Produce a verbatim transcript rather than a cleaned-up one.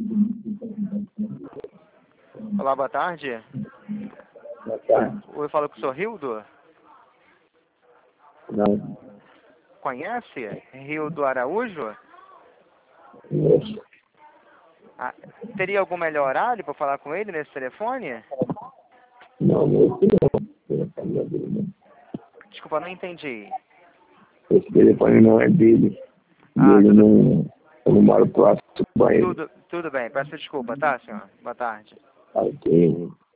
Olá, boa tarde. Boa tarde. Eu falo com o senhor Rildo? Não. Conhece Rildo Araújo? Isso. Ah, teria algum melhor horário para falar com ele nesse telefone? Não, esse não. Esse telefone não é dele, não. Desculpa, não entendi. Esse telefone não é dele. E Ah, ele tudo, não... Eu não moro próximo a ele. tudo, tudo bem. Peço desculpa, tá, senhor? Boa tarde. Ok.